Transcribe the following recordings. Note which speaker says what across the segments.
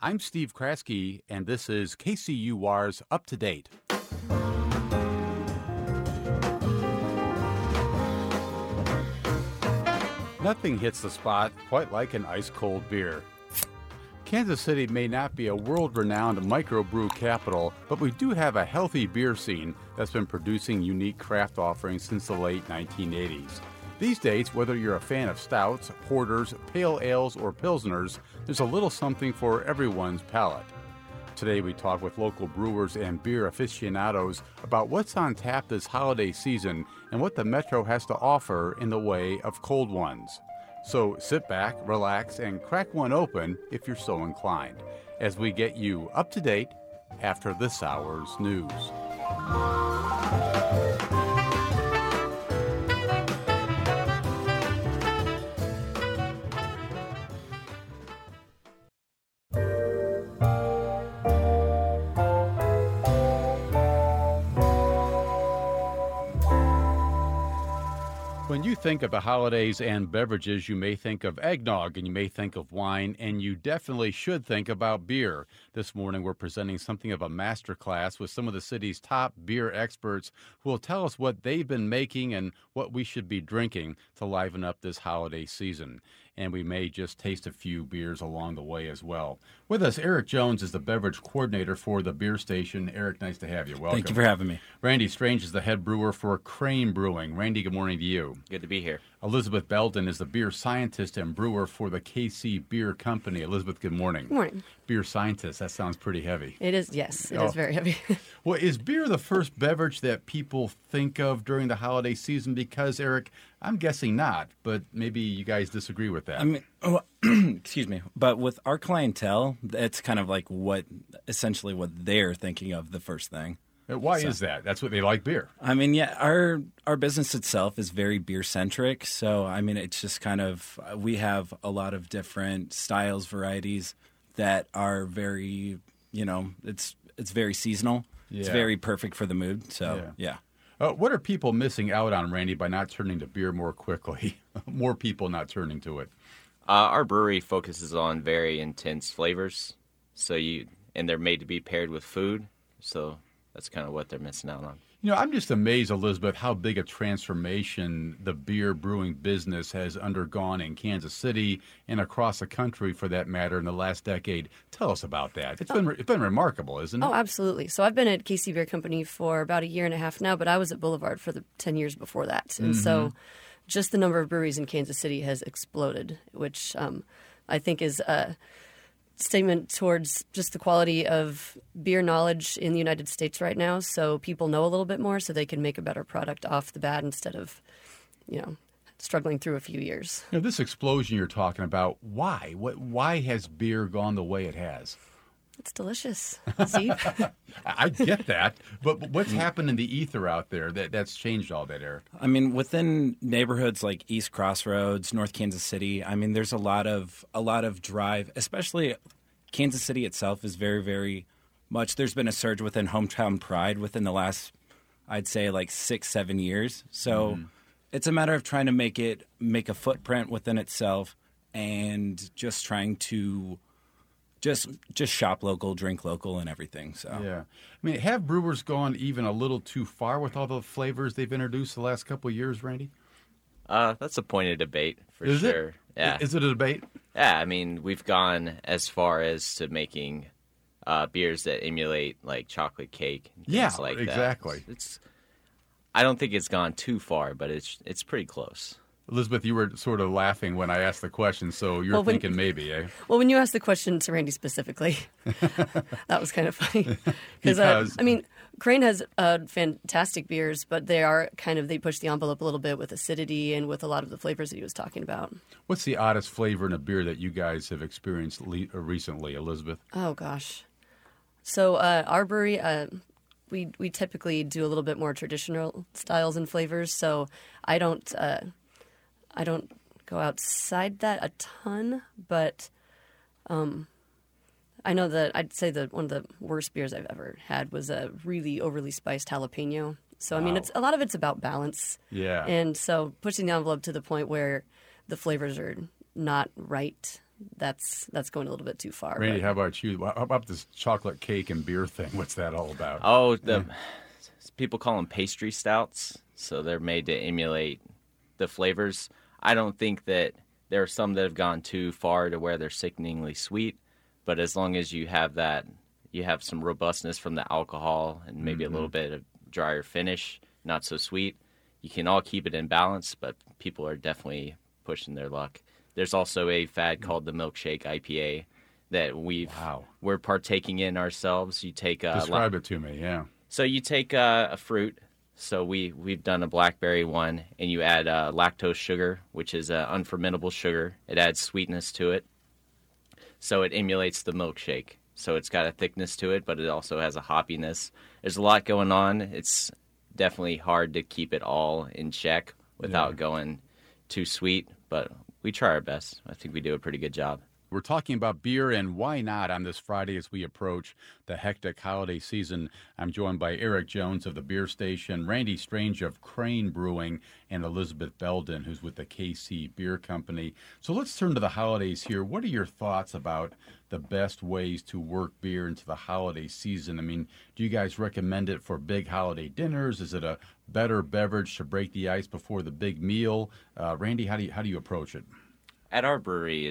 Speaker 1: I'm Steve Kraske, and this is KCUR's Up to Date. Nothing hits the spot quite like an ice-cold beer. Kansas City may not be a world-renowned microbrew capital, but we do have a healthy beer scene that's been producing unique craft offerings since the late 1980s. These days, whether you're a fan of stouts, porters, pale ales, or pilsners, there's a little something for everyone's palate. Today we talk with local brewers and beer aficionados about what's on tap this holiday season and what the Metro has to offer in the way of cold ones. So sit back, relax, and crack one open if you're so inclined, as we get you up to date after this hour's news. When you think of the holidays and beverages, you may think of eggnog and you may think of wine, and you definitely should think about beer. This morning we're presenting something of a masterclass with some of the city's top beer experts who will tell us what they've been making and what we should be drinking to liven up this holiday season. And we may just taste a few beers along the way as well. With us, Eric Jones is the beverage coordinator for the beer station. Eric, nice to have you. Welcome.
Speaker 2: Thank you for having me.
Speaker 1: Randy Strange is the head brewer for Crane Brewing. Randy, good morning to you.
Speaker 3: Good to be here.
Speaker 1: Elizabeth Belden is the beer scientist and brewer for the KC Beer Company. Elizabeth, good morning.
Speaker 4: Good morning.
Speaker 1: Beer scientist, that sounds pretty heavy.
Speaker 4: It is, yes. It is very heavy.
Speaker 1: Well, is beer the first beverage that people think of during the holiday season? Because, Eric, I'm guessing not, but maybe you guys disagree with that.
Speaker 2: I mean, excuse me, but with our clientele, it's kind of like essentially what they're thinking of the first thing.
Speaker 1: Why is that? That's what they like beer.
Speaker 2: I mean, yeah, our business itself is very beer-centric. So, I mean, it's just kind of, we have a lot of different styles, varieties that are very, it's very seasonal. Yeah. It's very perfect for the mood. So, yeah.
Speaker 1: What are people missing out on, Randy, by not turning to beer more quickly? More people not turning to it.
Speaker 3: Our brewery focuses on very intense flavors, and they're made to be paired with food. So that's kind of what they're missing out on.
Speaker 1: I'm just amazed, Elizabeth, how big a transformation the beer brewing business has undergone in Kansas City and across the country, for that matter, in the last decade. Tell us about that. It's been remarkable, isn't it?
Speaker 4: Oh, absolutely. So I've been at KC Beer Company for about a year and a half now, but I was at Boulevard for the 10 years before that. And so just the number of breweries in Kansas City has exploded, which I think is a statement towards just the quality of beer knowledge in the United States right now. So people know a little bit more so they can make a better product off the bat instead of, struggling through a few years.
Speaker 1: This explosion you're talking about, why? Why has beer gone the way it has?
Speaker 4: It's delicious. See?
Speaker 1: I get that, but what's happened in the ether out there that's changed all that, Eric?
Speaker 2: I mean, within neighborhoods like East Crossroads, North Kansas City, I mean, there's a lot of drive. Especially Kansas City itself is very, very much. There's been a surge within hometown pride within the last, I'd say, like 6-7 years. So it's a matter of trying to make a footprint within itself, and just trying to just shop local, drink local, and everything. So
Speaker 1: yeah, I mean, have brewers gone even a little too far with all the flavors they've introduced the last couple of years, Randy?
Speaker 3: That's a point of debate for sure. Yeah,
Speaker 1: is it a debate?
Speaker 3: Yeah, I mean, we've gone as far as to making beers that emulate like chocolate cake. And things like
Speaker 1: exactly.
Speaker 3: That. I don't think it's gone too far, but it's pretty close.
Speaker 1: Elizabeth, you were sort of laughing when I asked the question, so you're thinking maybe, eh?
Speaker 4: Well, when you asked the question to Randy specifically, that was kind of funny.
Speaker 1: Because,
Speaker 4: I mean, Crane has fantastic beers, but they push the envelope a little bit with acidity and with a lot of the flavors that he was talking about.
Speaker 1: What's the oddest flavor in a beer that you guys have experienced recently, Elizabeth?
Speaker 4: Oh, gosh. So our brewery, we typically do a little bit more traditional styles and flavors, so I don't go outside that a ton, but I know that I'd say that one of the worst beers I've ever had was a really overly spiced jalapeno. So, I mean, a lot of it's about balance.
Speaker 1: Yeah.
Speaker 4: And so pushing the envelope to the point where the flavors are not right that's going a little bit too far.
Speaker 1: Randy,
Speaker 4: but-
Speaker 1: how about you? How about this chocolate cake and beer thing? What's that all about?
Speaker 3: Oh, people call them pastry stouts, so they're made to emulate the flavors. I don't think that there are some that have gone too far to where they're sickeningly sweet, but as long as you have that, you have some robustness from the alcohol and maybe a little bit of drier finish, not so sweet, you can all keep it in balance, but people are definitely pushing their luck. There's also a fad called the milkshake IPA that we're partaking in ourselves. You take
Speaker 1: Describe it to me, yeah.
Speaker 3: So you take a fruit. So we've done a blackberry one, and you add lactose sugar, which is unfermentable sugar. It adds sweetness to it, so it emulates the milkshake. So it's got a thickness to it, but it also has a hoppiness. There's a lot going on. It's definitely hard to keep it all in check without going too sweet, but we try our best. I think we do a pretty good job.
Speaker 1: We're talking about beer and why not on this Friday as we approach the hectic holiday season. I'm joined by Eric Jones of the Beer Station, Randy Strange of Crane Brewing, and Elizabeth Belden, who's with the KC Beer Company. So let's turn to the holidays here. What are your thoughts about the best ways to work beer into the holiday season? I mean, do you guys recommend it for big holiday dinners? Is it a better beverage to break the ice before the big meal? Randy, how do you approach it?
Speaker 3: At our brewery,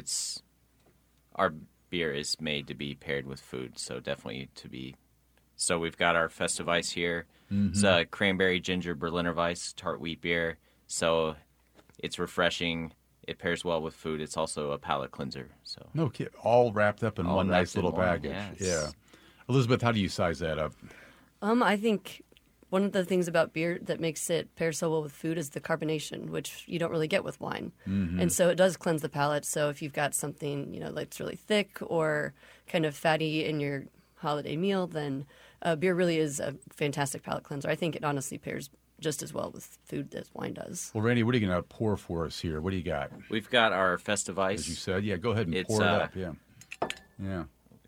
Speaker 3: our beer is made to be paired with food, so definitely to be. So we've got our Festive Ice here. It's a cranberry ginger Berliner Weiss tart wheat beer. So it's refreshing. It pairs well with food. It's also a palate cleanser. So
Speaker 1: No kid, all wrapped up in
Speaker 3: All
Speaker 1: one
Speaker 3: wrapped
Speaker 1: nice
Speaker 3: in
Speaker 1: little
Speaker 3: one,
Speaker 1: package.
Speaker 3: yes.
Speaker 1: Yeah. Elizabeth, how do you size that up?
Speaker 4: I think one of the things about beer that makes it pair so well with food is the carbonation, which you don't really get with wine. And so it does cleanse the palate. So if you've got something, that's really thick or kind of fatty in your holiday meal, then beer really is a fantastic palate cleanser. I think it honestly pairs just as well with food as wine does.
Speaker 1: Well, Randy, what are you going to pour for us here? What do you got?
Speaker 3: we've got our Festive Ice.
Speaker 1: As you said, yeah, go ahead and
Speaker 3: It's,
Speaker 1: pour it up. Yeah. Yeah.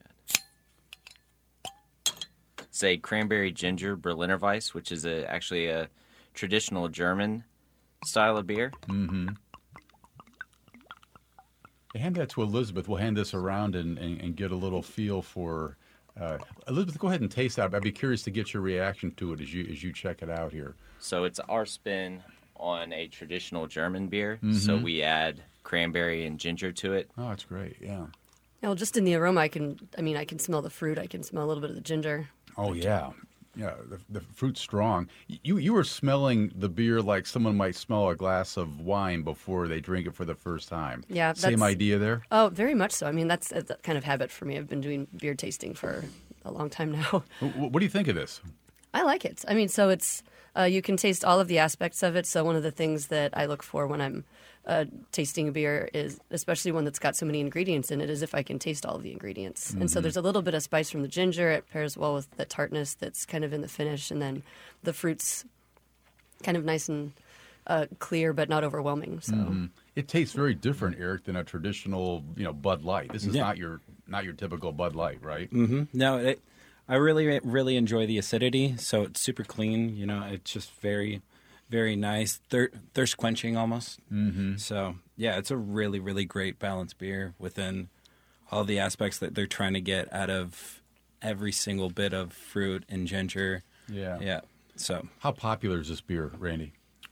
Speaker 3: It's a cranberry ginger Berliner Weiss, which is actually a traditional German style of beer.
Speaker 1: Hand that to Elizabeth. We'll hand this around and get a little feel for. Elizabeth, go ahead and taste that. I'd be curious to get your reaction to it as you check it out here.
Speaker 3: So it's our spin on a traditional German beer. So we add cranberry and ginger to it.
Speaker 1: Oh, that's great. Yeah.
Speaker 4: Well, just in the aroma, I can smell the fruit. I can smell a little bit of the ginger.
Speaker 1: Oh, yeah. Yeah, the fruit's strong. You were smelling the beer like someone might smell a glass of wine before they drink it for the first time.
Speaker 4: Yeah,
Speaker 1: Same idea there?
Speaker 4: Oh, very much so. I mean, that's a kind of habit for me. I've been doing beer tasting for a long time now.
Speaker 1: What do you think of this?
Speaker 4: I like it. I mean, so it's you can taste all of the aspects of it. So one of the things that I look for when I'm tasting a beer is, especially one that's got so many ingredients in it, is if I can taste all of the ingredients. And so there's a little bit of spice from the ginger. It pairs well with the tartness that's kind of in the finish, and then the fruit's kind of nice and clear, but not overwhelming. So
Speaker 1: It tastes very different, Eric, than a traditional, Bud Light. This is not your typical Bud Light, right?
Speaker 2: No, I really enjoy the acidity. So it's super clean. It's just very, very nice, thirst quenching almost. So yeah, it's a really, really great balanced beer within all the aspects that they're trying to get out of every single bit of fruit and ginger.
Speaker 1: Yeah.
Speaker 2: So
Speaker 1: How popular is this beer, Randy?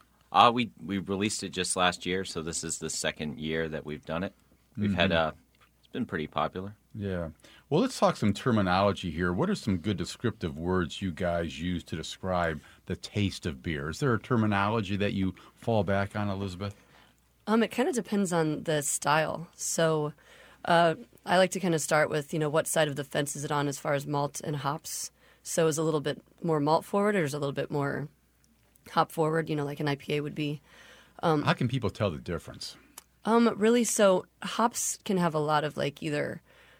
Speaker 3: We released it just last year, so this is the second year that we've done it. We've had it's been pretty popular.
Speaker 1: Yeah. Well, let's talk some terminology here. What are some good descriptive words you guys use to describe the taste of beer? Is there a terminology that you fall back on, Elizabeth?
Speaker 4: it kind of depends on the style. So I like to kind of start with, what side of the fence is it on as far as malt and hops. So is it a little bit more malt forward, or is it a little bit more hop forward, like an IPA would be?
Speaker 1: How can people tell the difference?
Speaker 4: Really, so hops can have a lot of either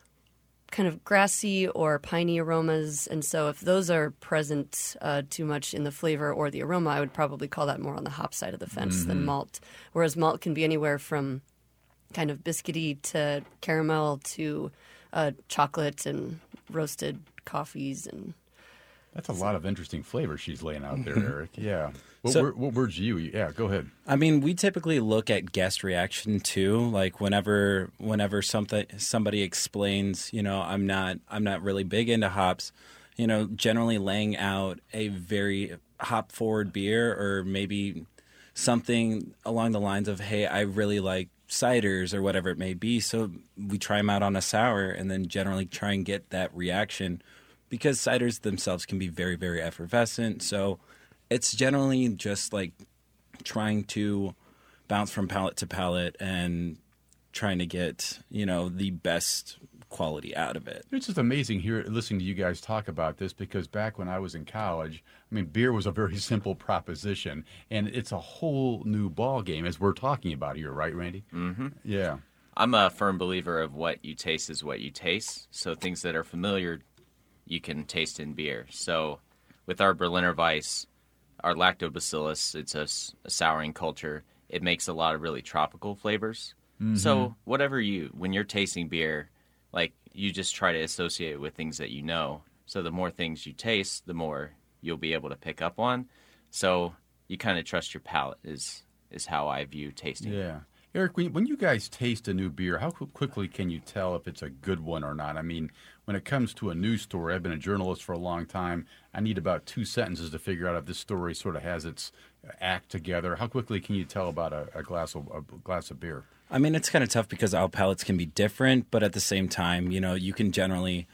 Speaker 4: kind of grassy or piney aromas, and so if those are present too much in the flavor or the aroma, I would probably call that more on the hop side of the fence than malt. Whereas malt can be anywhere from kind of biscuity to caramel to chocolate and roasted coffees and
Speaker 1: That's a lot of interesting flavors she's laying out there, Eric. Yeah.
Speaker 2: So-
Speaker 1: What words you? Yeah, go ahead.
Speaker 2: I mean, we typically look at guest reaction too. Like whenever somebody explains, I'm not really big into hops. Generally laying out a very hop forward beer, or maybe something along the lines of, hey, I really like ciders or whatever it may be. So we try them out on a sour, and then generally try and get that reaction, because ciders themselves can be very, very effervescent. So it's generally just like trying to bounce from palate to palate and trying to get, the best quality out of it.
Speaker 1: It's just amazing listening to you guys talk about this, because back when I was in college, beer was a very simple proposition, and it's a whole new ball game as we're talking about here, right, Randy?
Speaker 3: Mm-hmm.
Speaker 1: Yeah.
Speaker 3: I'm a firm believer of what you taste is what you taste. So things that are familiar, you can taste in beer. So with our Berliner Weiss, our lactobacillus, it's a souring culture. It makes a lot of really tropical flavors. Mm-hmm. So when you're tasting beer, like, you just try to associate it with things that you know. So the more things you taste, the more you'll be able to pick up on. So you kind of trust your palate is how I view tasting.
Speaker 1: Yeah. Eric, when you guys taste a new beer, how quickly can you tell if it's a good one or not? When it comes to a news story, I've been a journalist for a long time. I need about 2 sentences to figure out if this story sort of has its act together. How quickly can you tell about a glass of beer?
Speaker 2: It's kind of tough because our palates can be different, but at the same time, you can generally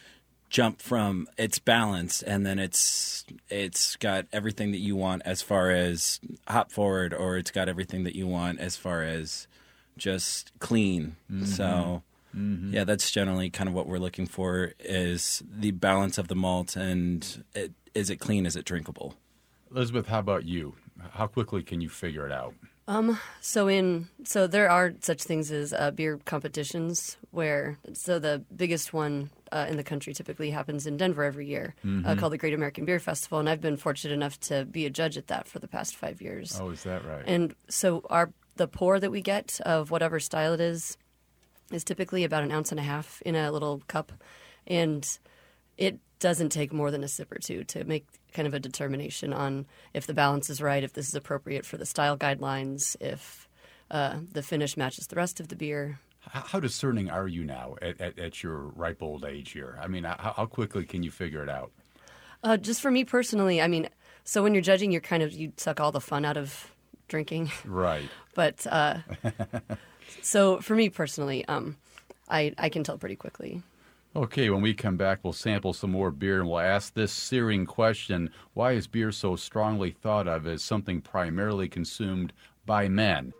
Speaker 2: jump from its balance, and then it's got everything that you want as far as hop forward, or it's got everything that you want as far as just clean. Mm-hmm. So, yeah, that's generally kind of what we're looking for, is the balance of the malt, and is it clean, is it drinkable?
Speaker 1: Elizabeth, how about you? How quickly can you figure it out?
Speaker 4: So there are such things as beer competitions so the biggest one in the country typically happens in Denver every year, called the Great American Beer Festival, and I've been fortunate enough to be a judge at that for the past 5 years.
Speaker 1: Oh, is that right?
Speaker 4: And so the pour that we get of whatever style it is typically about 1.5 ounces in a little cup, and it doesn't take more than a sip or two to make kind of a determination on if the balance is right, if this is appropriate for the style guidelines, if the finish matches the rest of the beer.
Speaker 1: How discerning are you now at your ripe old age here? How quickly can you figure it out?
Speaker 4: Just for me personally, so when you're judging, you suck all the fun out of drinking.
Speaker 1: Right.
Speaker 4: But so for me personally, I can tell pretty quickly.
Speaker 1: Okay, when we come back, we'll sample some more beer, and we'll ask this searing question: why is beer so strongly thought of as something primarily consumed by men?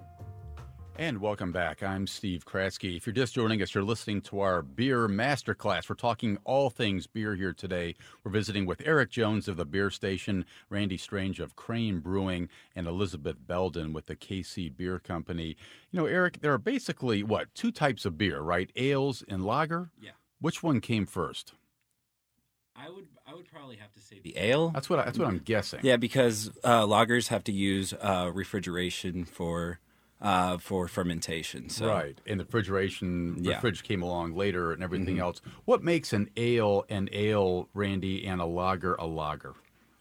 Speaker 1: And welcome back. I'm Steve Kratzky. If you're just joining us, you're listening to our Beer Masterclass. We're talking all things beer here today. We're visiting with Eric Jones of the Beer Station, Randy Strange of Crane Brewing, and Elizabeth Belden with the KC Beer Company. Eric, there are basically, 2 types of beer, right? Ales and lager?
Speaker 2: Yeah.
Speaker 1: Which one came first?
Speaker 2: I would probably have to say the ale.
Speaker 1: That's what I'm guessing.
Speaker 2: Yeah, because lagers have to use refrigeration for fermentation. So.
Speaker 1: Right, and the the fridge came along later and everything else. What makes an ale, Randy, and a lager a lager?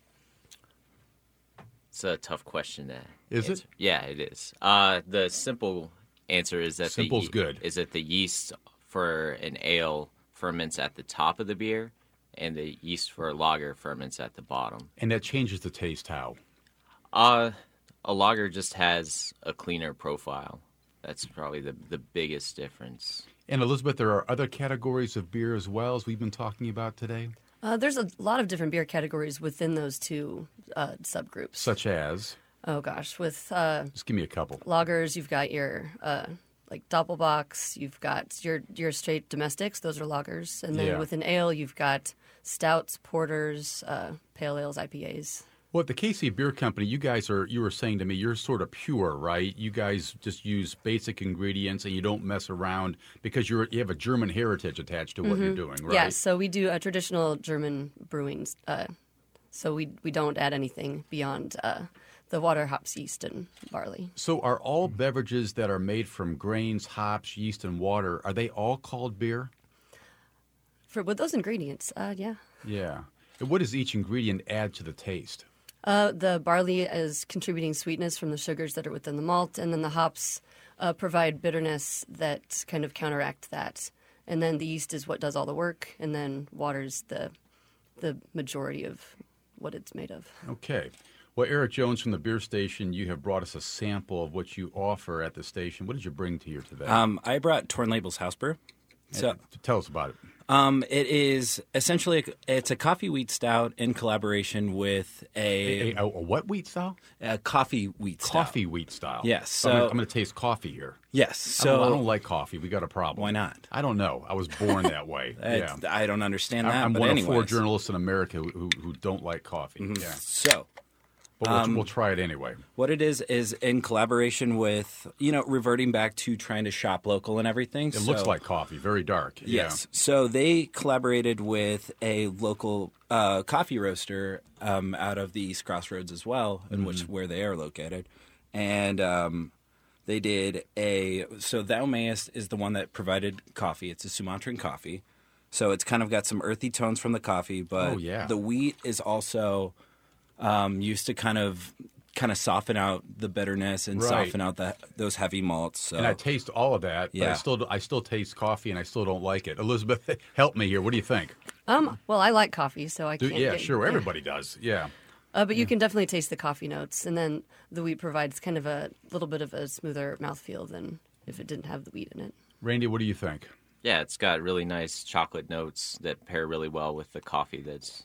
Speaker 3: It's a tough question to
Speaker 1: Is
Speaker 3: answer.
Speaker 1: it?
Speaker 3: Yeah, it is. The simple answer is that
Speaker 1: Simple's good.
Speaker 3: Is that the yeast for an ale ferments at the top of the beer, and the yeast for a lager ferments at the bottom.
Speaker 1: And that changes the taste how?
Speaker 3: A lager just has a cleaner profile. That's probably the biggest difference.
Speaker 1: And Elizabeth, there are other categories of beer as well as we've been talking about today?
Speaker 4: There's a lot of different beer categories within those 2 subgroups.
Speaker 1: Such as?
Speaker 4: Oh, gosh. With
Speaker 1: just give me a couple.
Speaker 4: Lagers, you've got your like Doppelbocks, you've got your straight domestics. Those are lagers. And then with an ale, you've got stouts, porters, pale ales, IPAs.
Speaker 1: Well, at the KC Beer Company, you were saying to me, you're sort of pure, right? You guys just use basic ingredients and you don't mess around because you have a German heritage attached to what you're doing, right?
Speaker 4: Yeah, so we do traditional German brewing. So we don't add anything beyond the water, hops, yeast, and barley.
Speaker 1: So are all beverages that are made from grains, hops, yeast, and water, are they all called beer?
Speaker 4: With those ingredients, yeah.
Speaker 1: Yeah. And what does each ingredient add to the taste?
Speaker 4: The barley is contributing sweetness from the sugars that are within the malt, and then the hops provide bitterness that kind of counteract that. And then the yeast is what does all the work, and then water's the majority of what it's made of.
Speaker 1: Okay. Well, Eric Jones from the Beer Station, you have brought us a sample of what you offer at the station. What did you bring to here today?
Speaker 2: I brought Torn Labels House Brew. So
Speaker 1: tell us about it.
Speaker 2: it is essentially it's a coffee wheat stout in collaboration with
Speaker 1: A what wheat style?
Speaker 2: a coffee wheat stout.
Speaker 1: Coffee wheat style.
Speaker 2: Yes,
Speaker 1: So I'm going to taste coffee here.
Speaker 2: Yes. So
Speaker 1: I don't like coffee. We got a problem.
Speaker 2: Why not?
Speaker 1: I don't know. I was born that way. Yeah.
Speaker 2: I don't understand that.
Speaker 1: I'm
Speaker 2: but
Speaker 1: one
Speaker 2: anyways.
Speaker 1: of 4 journalists in America who don't like coffee. Yeah.
Speaker 2: So
Speaker 1: But we'll try it anyway.
Speaker 2: what it is in collaboration with, reverting back to trying to shop local and everything.
Speaker 1: It looks like coffee, very dark.
Speaker 2: Yes. So they collaborated with a local coffee roaster out of the East Crossroads as well, in where they are located. And they did so Thou Mayest is the one that provided coffee. It's a Sumatran coffee. So it's kind of got some earthy tones from the coffee, but the wheat is also used to kind of soften out the bitterness and soften out those heavy malts. So.
Speaker 1: And I taste all of that, but I still taste coffee, and I still don't like it. Elizabeth, help me here. What do you think?
Speaker 4: Well, I like coffee, so I can't.
Speaker 1: Yeah, sure. Everybody does. Yeah.
Speaker 4: But you can definitely taste the coffee notes, and then the wheat provides kind of a little bit of a smoother mouthfeel than if it didn't have the wheat in it.
Speaker 1: Randy, what do you think?
Speaker 3: Yeah, it's got really nice chocolate notes that pair really well with the coffee that's...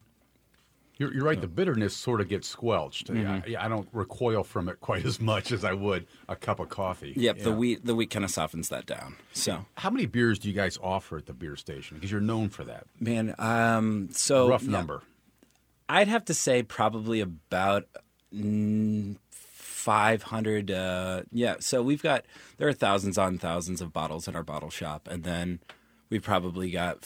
Speaker 1: You're right. The bitterness sort of gets squelched. I don't recoil from it quite as much as I would a cup of coffee.
Speaker 2: Yep, the wheat kind of softens that down. So,
Speaker 1: how many beers do you guys offer at the Beer Station? Because you're known for that.
Speaker 2: Man, rough
Speaker 1: number.
Speaker 2: I'd have to say probably about 500. So there are thousands on thousands of bottles in our bottle shop, and then we probably got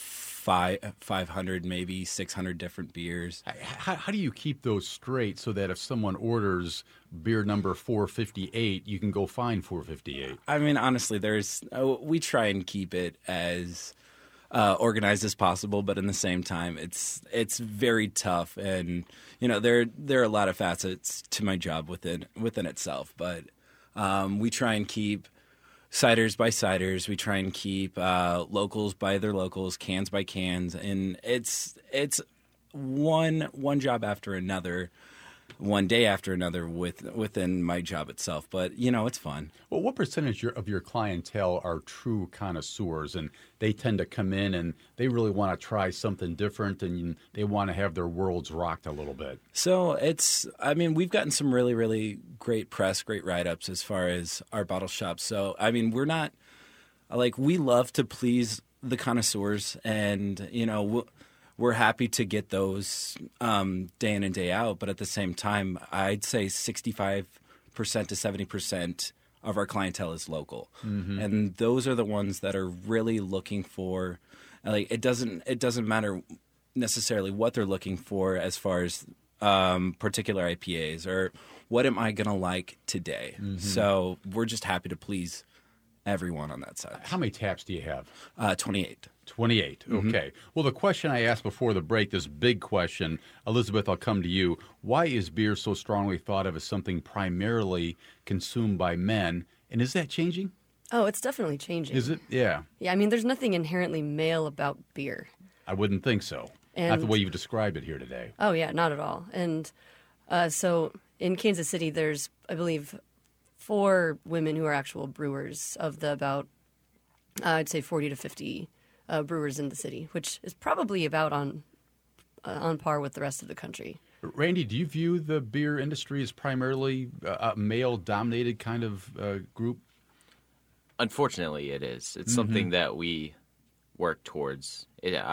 Speaker 2: 500, maybe 600 different beers.
Speaker 1: How do you keep those straight so that if someone orders beer number 458, you can go find 458?
Speaker 2: I mean, honestly, we try and keep it as organized as possible, but in the same time, it's very tough, and there are a lot of facets to my job within itself. But we try and keep ciders by ciders. We try and keep locals by their locals, cans by cans, and it's one job after another, one day after another within my job itself. But it's fun.
Speaker 1: Well, what percentage of your clientele are true connoisseurs, and they tend to come in and they really want to try something different, and they want to have their worlds rocked a little bit?
Speaker 2: So we've gotten some really, really great press, great write-ups as far as our bottle shop. So, we're not we love to please the connoisseurs, and, we're happy to get those day in and day out. But at the same time, I'd say 65% to 70% of our clientele is local. Mm-hmm. And those are the ones that are really looking for, it doesn't matter necessarily what they're looking for as far as particular IPAs or what am I going to like today. Mm-hmm. So we're just happy to please everyone on that side.
Speaker 1: How many taps do you have?
Speaker 2: 28.
Speaker 1: 28. Okay. Mm-hmm. Well, the question I asked before the break, this big question, Elizabeth, I'll come to you. Why is beer so strongly thought of as something primarily consumed by men? And is that changing?
Speaker 4: Oh, it's definitely changing.
Speaker 1: Is it? Yeah.
Speaker 4: Yeah, there's nothing inherently male about beer.
Speaker 1: I wouldn't think so. Not the way you've described it here today.
Speaker 4: Oh, yeah, not at all. And so in Kansas City, there's, I believe, 4 women who are actual brewers of the about, I'd say 40 to 50 brewers in the city, which is probably about on par with the rest of the country.
Speaker 1: Randy, do you view the beer industry as primarily a male-dominated kind of group?
Speaker 3: Unfortunately, it is. It's something that we work towards.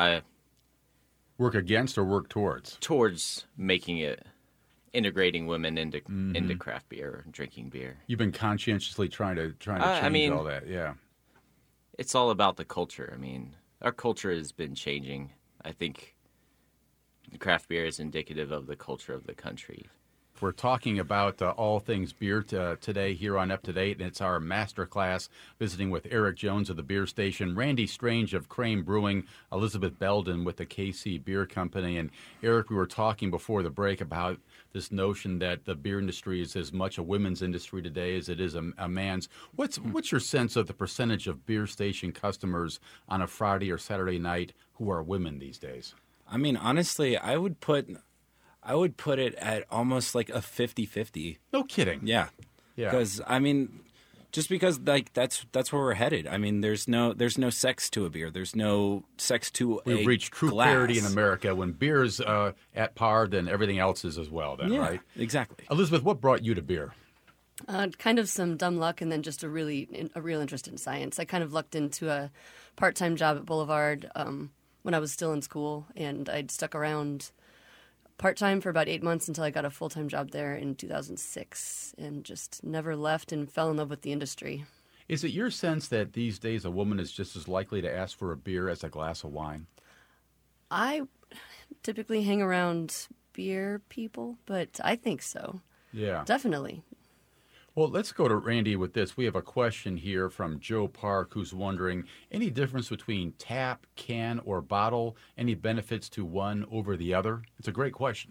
Speaker 1: Work against or work towards? Towards
Speaker 3: making it, integrating women into craft beer and drinking beer.
Speaker 1: You've been conscientiously trying to change all that, yeah.
Speaker 3: It's all about the culture. Our culture has been changing. I think craft beer is indicative of the culture of the country.
Speaker 1: We're talking about all things beer today here on Up to Date, and it's our master class visiting with Eric Jones of the Beer Station, Randy Strange of Crane Brewing, Elizabeth Belden with the KC Beer Company. And Eric, we were talking before the break about this notion that the beer industry is as much a women's industry today as it is a man's. What's your sense of the percentage of Beer Station customers on a Friday or Saturday night who are women these days?
Speaker 2: I mean, honestly, I would put it at almost like a 50-50.
Speaker 1: No kidding.
Speaker 2: Yeah. Because I mean, just because like that's where we're headed. I mean, there's no sex to a beer. There's no sex to
Speaker 1: We've reached true
Speaker 2: glass.
Speaker 1: parity in America. When beer is at par, then everything else is as well. Then,
Speaker 2: Yeah,
Speaker 1: right?
Speaker 2: exactly.
Speaker 1: Elizabeth, what brought you to beer?
Speaker 4: Kind of some dumb luck, and then just a real interest in science. I kind of lucked into a part-time job at Boulevard when I was still in school, and I'd stuck around part-time for about 8 months until I got a full-time job there in 2006, and just never left and fell in love with the industry.
Speaker 1: Is it your sense that these days a woman is just as likely to ask for a beer as a glass of wine?
Speaker 4: I typically hang around beer people, but I think so.
Speaker 1: Yeah.
Speaker 4: Definitely.
Speaker 1: Well, let's go to Randy with this. We have a question here from Joe Park, who's wondering, any difference between tap, can, or bottle? Any benefits to one over the other? It's a great question.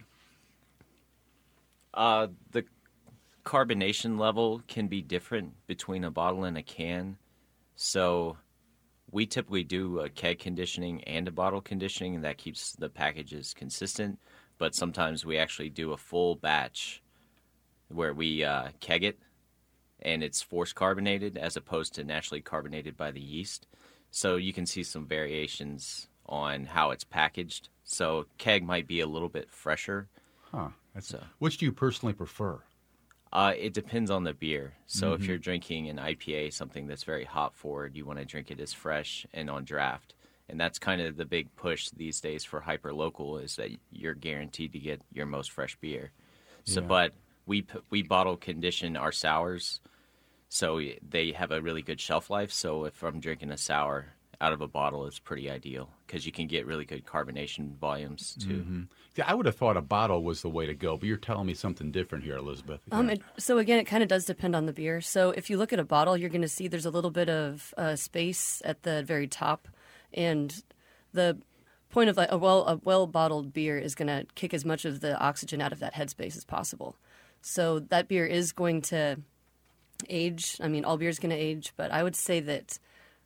Speaker 3: The carbonation level can be different between a bottle and a can. So we typically do a keg conditioning and a bottle conditioning, and that keeps the packages consistent. But sometimes we actually do a full batch where we keg it, and it's force carbonated as opposed to naturally carbonated by the yeast. So you can see some variations on how it's packaged. So keg might be a little bit fresher.
Speaker 1: Huh. Which do you personally prefer?
Speaker 3: It depends on the beer. So if you're drinking an IPA, something that's very hop forward, you want to drink it as fresh and on draft. And that's kind of the big push these days for hyperlocal, is that you're guaranteed to get your most fresh beer. So,
Speaker 1: Yeah.
Speaker 3: But we bottle condition our sours, so they have a really good shelf life. So if I'm drinking a sour out of a bottle, it's pretty ideal because you can get really good carbonation volumes too.
Speaker 1: Yeah, I would have thought a bottle was the way to go, but you're telling me something different here, Elizabeth.
Speaker 4: So again, it kind of does depend on the beer. So if you look at a bottle, you're going to see there's a little bit of space at the very top, and the point of a well bottled beer is going to kick as much of the oxygen out of that headspace as possible. So that beer is going to age. I mean, all beer is going to age, but I would say that.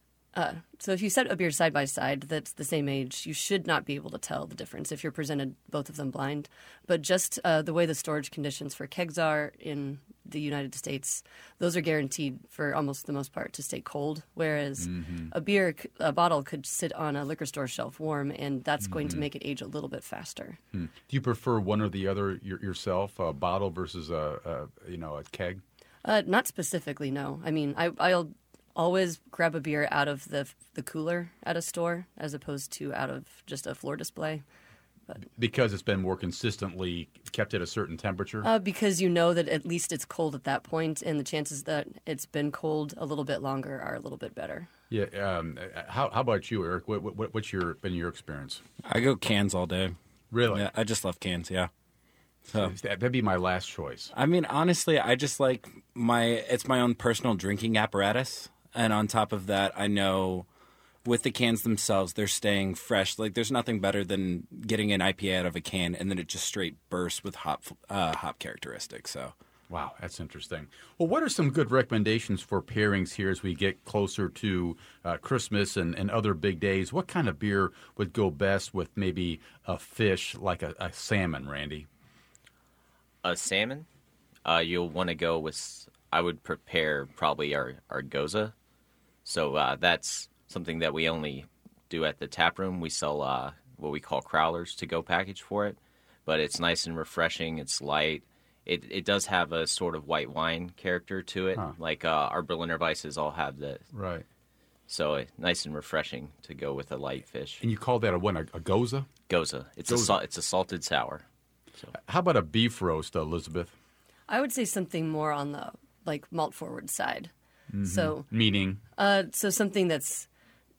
Speaker 4: So if you set a beer side by side that's the same age, you should not be able to tell the difference if you're presented both of them blind. But just the way the storage conditions for kegs are in the United States, those are guaranteed for almost the most part to stay cold, whereas a bottle could sit on a liquor store shelf warm, and that's going to make it age a little bit faster.
Speaker 1: Do you prefer one or the other yourself, a bottle versus a keg?
Speaker 4: Not specifically, no. I mean, I'll always grab a beer out of the cooler at a store as opposed to out of just a floor display.
Speaker 1: Because it's been more consistently kept at a certain temperature?
Speaker 4: Because you know that at least it's cold at that point, and the chances that it's been cold a little bit longer are a little bit better.
Speaker 1: Yeah. How about you, Eric? What's been your experience?
Speaker 2: I go cans all day.
Speaker 1: Really?
Speaker 2: Yeah, I just love cans, yeah. So
Speaker 1: That'd be my last choice.
Speaker 2: I mean, honestly, I just like it's my own personal drinking apparatus. And on top of that, I know with the cans themselves, they're staying fresh. Like, there's nothing better than getting an IPA out of a can and then it just straight bursts with hop characteristics. So,
Speaker 1: wow, that's interesting. Well, what are some good recommendations for pairings here as we get closer to Christmas and other big days? What kind of beer would go best with maybe a fish like a salmon, Randy?
Speaker 3: A salmon, you'll want to go with, I would prepare probably our Goza. So that's something that we only do at the tap room. We sell what we call crowlers to go package for it, but it's nice and refreshing. It's light. It does have a sort of white wine character to it, like our Berliner Weisses all have that.
Speaker 1: Right.
Speaker 3: So nice and refreshing to go with a light fish.
Speaker 1: And you call that a Goza?
Speaker 3: Goza. It's a salted sour. So.
Speaker 1: How about a beef roast, Elizabeth?
Speaker 4: I would say something more on the malt forward side. So
Speaker 1: meaning
Speaker 4: so something that's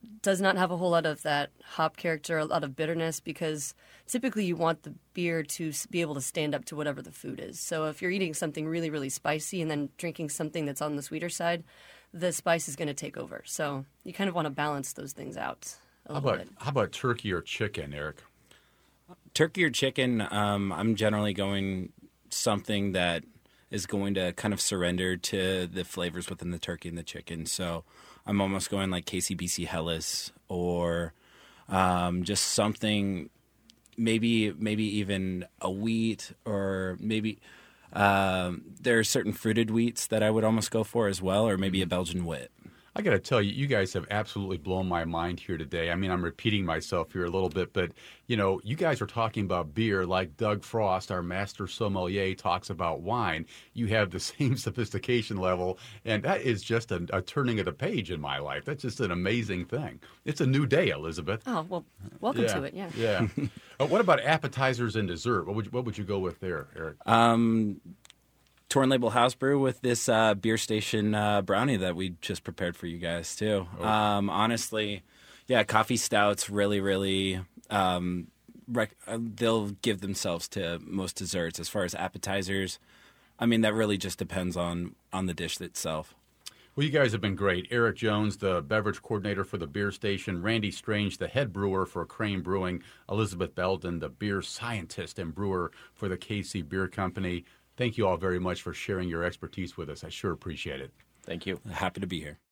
Speaker 4: does not have a whole lot of that hop character, a lot of bitterness, because typically you want the beer to be able to stand up to whatever the food is. So if you're eating something really, really spicy and then drinking something that's on the sweeter side, the spice is going to take over. So you kind of want to balance those things out a little bit.
Speaker 1: How about turkey or chicken, Eric?
Speaker 2: Turkey or chicken, I'm generally going something that is going to kind of surrender to the flavors within the turkey and the chicken. So I'm almost going like KCBC Helles or just something, maybe even a wheat, or maybe there are certain fruited wheats that I would almost go for as well, or maybe a Belgian wit.
Speaker 1: I got to tell you, you guys have absolutely blown my mind here today. I mean, I'm repeating myself here a little bit, but, you know, you guys are talking about beer like Doug Frost, our master sommelier, talks about wine. You have the same sophistication level, and that is just a turning of the page in my life. That's just an amazing thing. It's a new day, Elizabeth.
Speaker 4: Oh, well, welcome to it, yeah.
Speaker 1: Yeah. What about appetizers and dessert? What would you go with there, Eric?
Speaker 2: Torn Label House Brew with this Beer Station brownie that we just prepared for you guys, too.
Speaker 1: Okay.
Speaker 2: Honestly, yeah, coffee stouts really, they'll give themselves to most desserts. As far as appetizers, I mean, that really just depends on the dish itself.
Speaker 1: Well, you guys have been great. Eric Jones, the beverage coordinator for the Beer Station, Randy Strange, the head brewer for Crane Brewing, Elizabeth Belden, the beer scientist and brewer for the KC Beer Company. Thank you all very much for sharing your expertise with us. I sure appreciate it.
Speaker 3: Thank you.
Speaker 2: Happy to be here.